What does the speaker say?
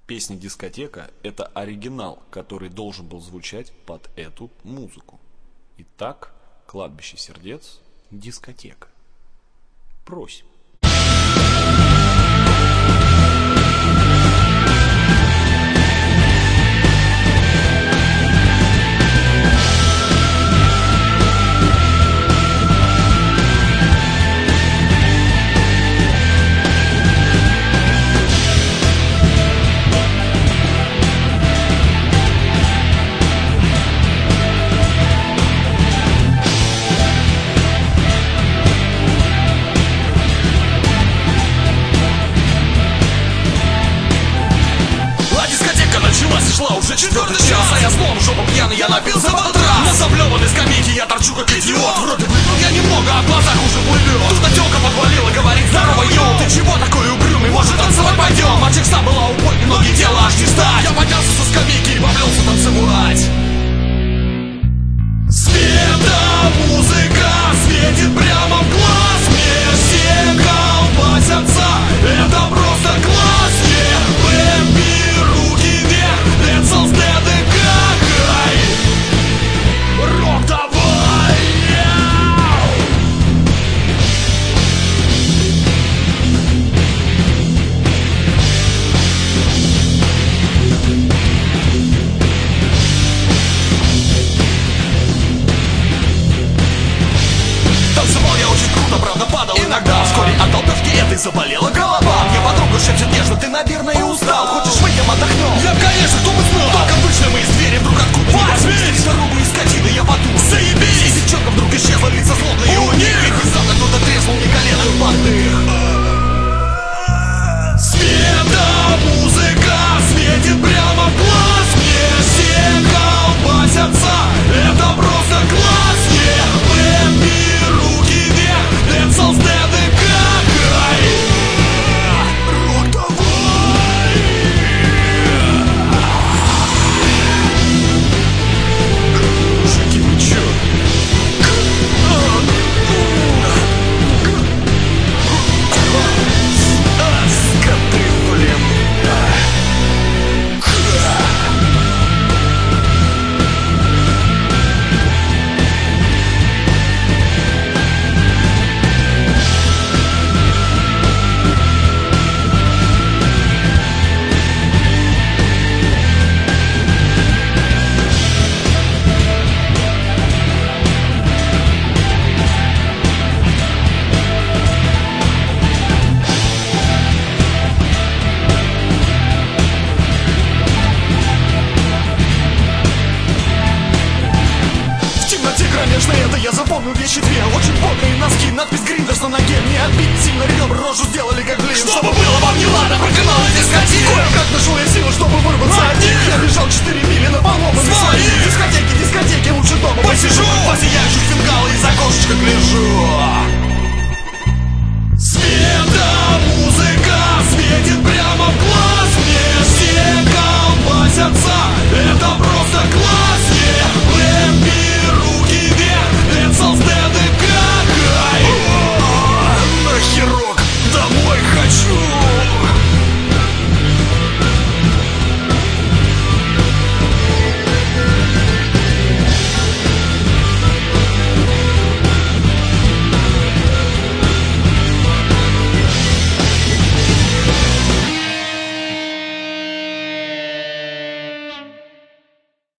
Песня «Дискотека» — это оригинал, который должен был звучать под эту музыку. Итак, «Кладбище сердец», «Дискотека». Просим. Шла уже четвертый час, а я словно жопа пьяный, я напился в этот раз. На заблеванной скамейке я торчу как идиот. Вроде выпил я немного, а в глазах уже плывет. Тут тёлка подвалила, говорит: здорово, йоу, ты чего такой угрюмый, может танцевать пойдем? Мальчик сам была упой, ноги дело аж не встать. Я поднялся со скамейки и поплелся танцевать. Света, музыка светит прямо в глаз. Мне все колбасятся, это просто класс. Бэмби, руки вверх, Дэнсэлс, ДДК, хай. Рок давай, танцевал я очень круто, правда падал иногда. Вскоре от толпевки этой заболела голова. Мне подруга шепчет нежно: ты, наверное, устал. Хочешь выйдем, отдохнем? Я, конечно, кто бы знал. Только вышли мы из двери, вдруг откуда не возьмись. Дорогу из скотины, я подумал: заебись. И девчонка вдруг исчезла, лица злобные у них. Внезапно кто-то треснул мне коленом под дых. Света, музыка светит прямо в глаз. Мне все колбасятся, это просто класс. Бэмби, руки вверх, Дэнсэлс, ДДК, хай. Рок давай. Мужики, вы чё? Скоты, блин. Конечно, это я запомнил вещи две. Очень плотные носки, надпись «Гриндерс» на ноге. Мне отбить сильно ребра, рожу сделали как блин. Чтобы